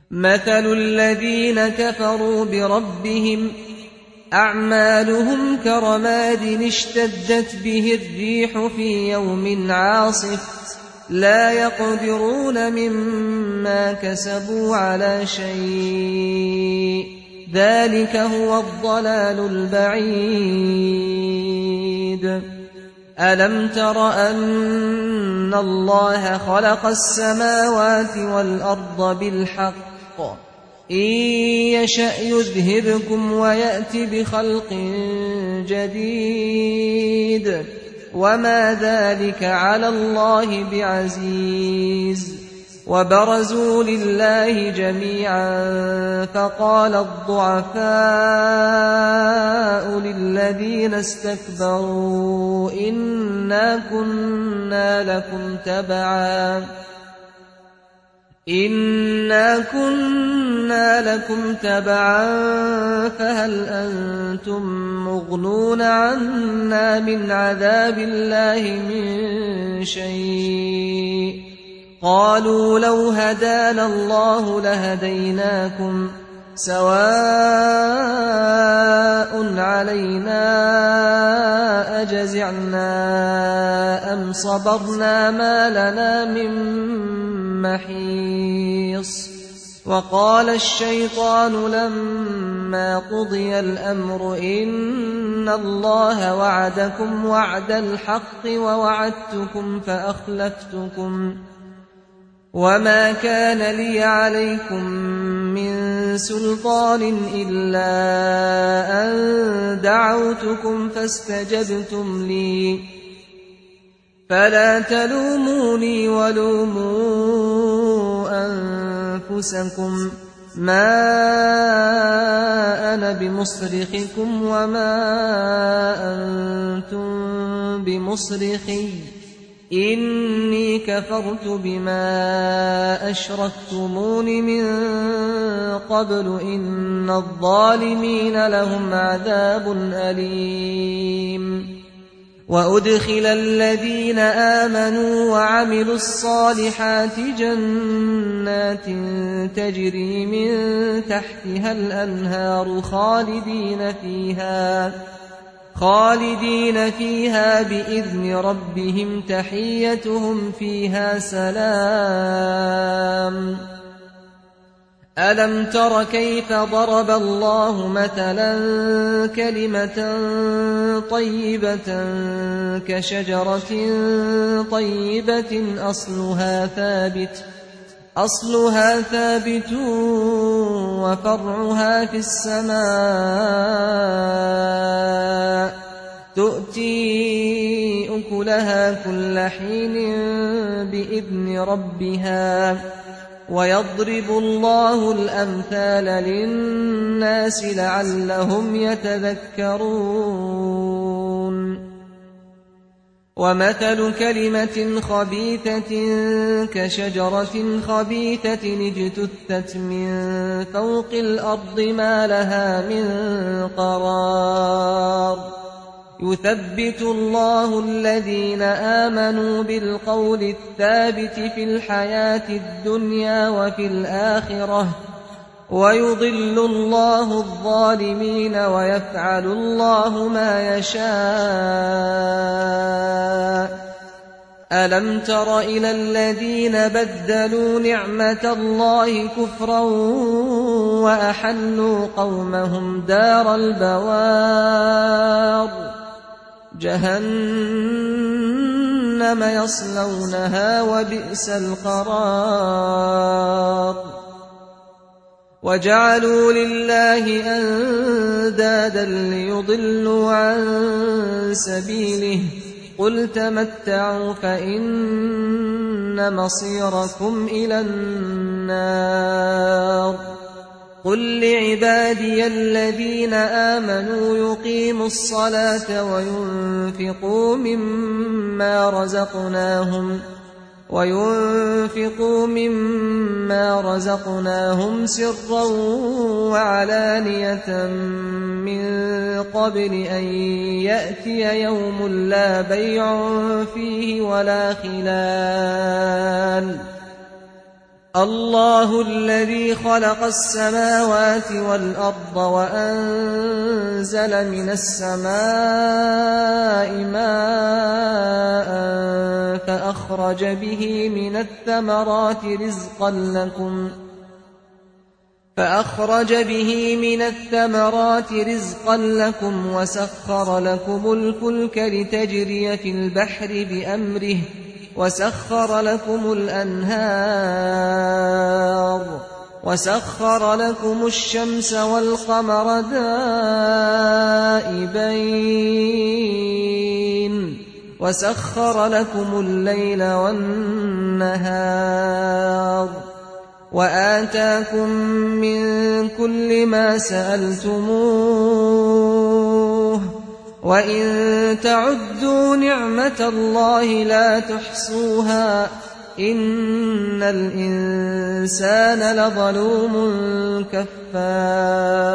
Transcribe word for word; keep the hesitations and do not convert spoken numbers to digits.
مثل الذين كفروا بربهم أعمالهم كرماد اشتدت به الريح في يوم عاصف لا يقدرون مما كسبوا على شيء ذلك هو الضلال البعيد. ألم تر أن الله خلق السماوات والأرض بالحق إن يشأ يذهبكم ويأت بخلق جديد وما ذلك على الله بعزيز. وبرزوا لله جميعا فقال الضعفاء للذين استكبروا إنا كنا لكم تبعا إنا كنا لكم تبعا فهل أنتم مغنون عنا من عذاب الله من شيء قالوا لو هدانا الله لهديناكم سواء علينا أجزعنا أم صبرنا ما لنا من محيص. وقال الشيطان لما قضي الأمر إن الله وعدكم وعد الحق ووعدتكم فأخلفتكم وما كان لي عليكم من سلطان إلا أن دعوتكم فاستجبتم لي فلا تلوموني ولوموا أنفسكم ما أنا بمصرخكم وما أنتم بمصرخي إني كفرت بما أشركتمون من قبل إن الظالمين لهم عذاب أليم. وأدخل الذين آمنوا وعملوا الصالحات جنات تجري من تحتها الأنهار خالدين فيها خالدين فيها بإذن ربهم تحيتهم فيها سلام. ألم تر كيف ضرب الله مثلا كلمة طيبة كشجرة طيبة أصلها ثابت أصلها ثابت وفرعها في السماء تؤتي أكلها كل حين بإذن ربها ويضرب الله الأمثال للناس لعلهم يتذكرون. ومثل كلمة خبيثة كشجرة خبيثة اجتثت من فوق الأرض ما لها من قرار يثبت الله الذين آمنوا بالقول الثابت في الحياة الدنيا وفي الآخرة ويضل الله الظالمين ويفعل الله ما يشاء. ألم تر إلى الذين بدلوا نعمة الله كفرا وأحلوا قومهم دار البوار جهنم يصلونها وبئس القرار. وجعلوا لله أندادا ليضلوا عن سبيله قل تمتعوا فإن مصيركم إلى النار. قل لعبادي الذين آمنوا يقيموا الصلاة وينفقوا مما رزقناهم وينفقوا مما رزقناهم سرا وعلانية من قبل أن يأتي يوم لا بيع فيه ولا خلال الله الذي خلق السماوات والأرض وأنزل من السماء ماء فأخرج به من الثمرات رزقا لكم فأخرج به من الثمرات رزقا لكم وسخر لكم الفلك لتجري في البحر بأمره وسخر لكم الأنهار وسخر لكم الشمس والقمر دائبين وسخر لكم الليل والنهار وآتاكم من كل ما سألتموه وإن تعدوا نعمة الله لا تحصوها إن الإنسان لظلوم كفار.